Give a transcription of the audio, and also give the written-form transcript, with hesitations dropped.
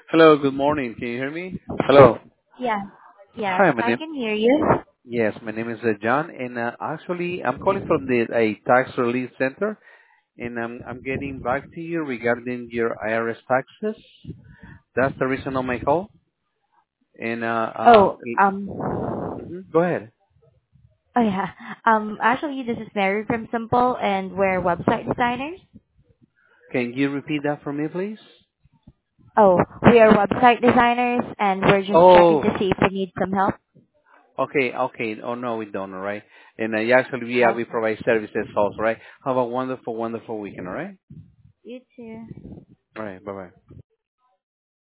Hello, good morning. Can you hear me? Hello. Yeah. Yes, Hi, my I name. can hear you. Yes, my name is John, and actually, I'm calling from the a tax relief center, and I'm getting back to you regarding your IRS taxes. That's the reason of my call. And Oh, go ahead. oh yeah. Actually, this is Mary from Simple, and we're website designers. Can you repeat that for me, please? Oh, we are website designers, and we're just checking Oh, to see if we need some help. okay, okay. Oh no, we don't. All right. And yeah, actually, we Okay. provide services also. Right. Have a wonderful, wonderful weekend. All right. You too. All right. Bye bye.